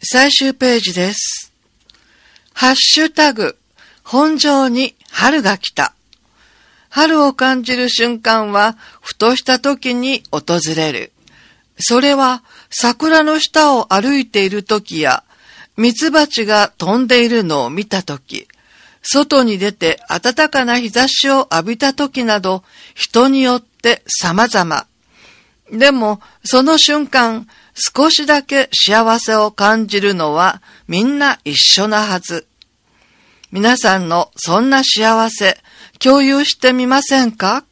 最終ページです。ハッシュタグ、本庄に春が来た。春を感じる瞬間は、ふとした時に訪れる。それは、桜の下を歩いている時や、ミツバチが飛んでいるのを見た時、外に出て暖かな日差しを浴びた時など、人によって様々。でも、その瞬間、少しだけ幸せを感じるのはみんな一緒なはず。皆さんのそんな幸せ、共有してみませんか？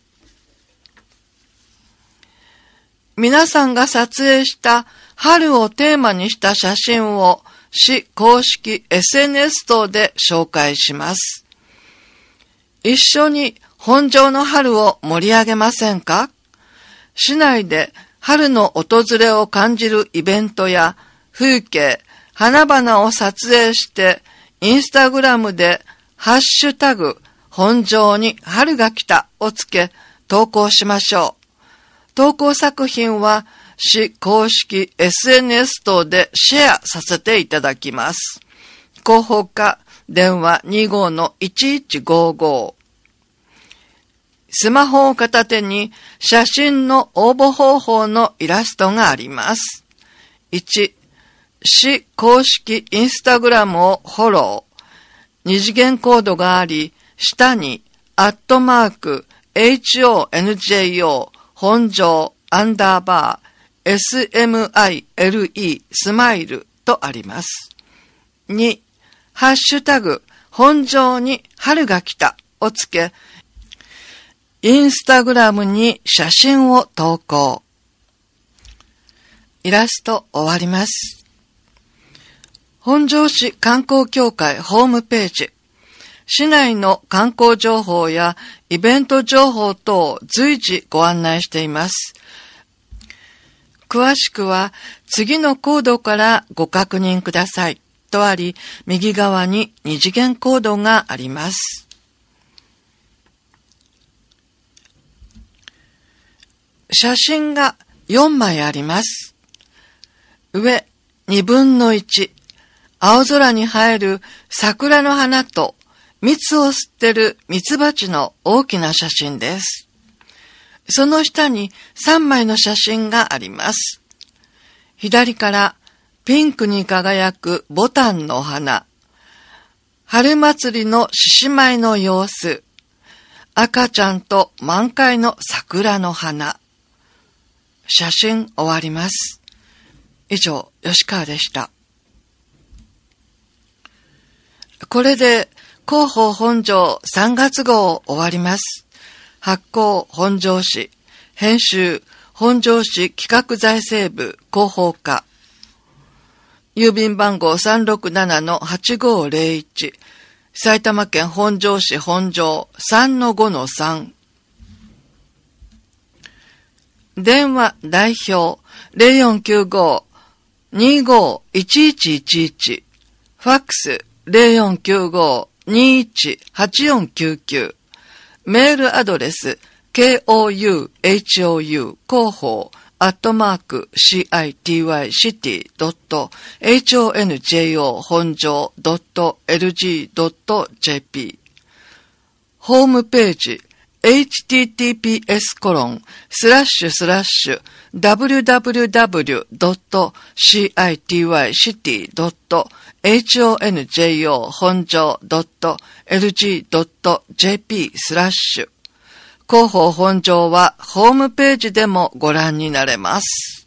皆さんが撮影した春をテーマにした写真を市公式 SNS 等で紹介します。一緒に本庄の春を盛り上げませんか？市内で春の訪れを感じるイベントや風景、花々を撮影してインスタグラムでハッシュタグ本庄に春が来たをつけ投稿しましょう。投稿作品は市公式 SNS 等でシェアさせていただきます。広報課電話 25-1155。スマホを片手に写真の応募方法のイラストがあります。1、市公式インスタグラムをフォロー。二次元コードがあり、下に@HONJO 本庄_SMILE スマイルとあります。2、ハッシュタグ本庄に春が来たをつけ、インスタグラムに写真を投稿。イラスト終わります。本庄市観光協会ホームページ。市内の観光情報やイベント情報等を随時ご案内しています。詳しくは次のコードからご確認くださいとあり、右側に二次元コードがあります。写真が4枚あります。上1/2、青空に映える桜の花と蜜を吸ってるミツバチの大きな写真です。その下に3枚の写真があります。左からピンクに輝くボタンの花、春祭りの獅子舞の様子、赤ちゃんと満開の桜の花。写真終わります。以上、吉川でした。これで広報本庄3月号終わります。発行本庄市、編集本庄市企画財政部広報課。郵便番号 367-8501、埼玉県本庄市本庄 3-5-3。電話代表 0495-251111。ファックス 0495-218499。メールアドレス kouhou 広報@citycity.honjo 本庄 .lg.jp。 ホームページhttps://www.citycity.honjo 本庄 .lg.jp/。広報本庄はホームページでもご覧になれます。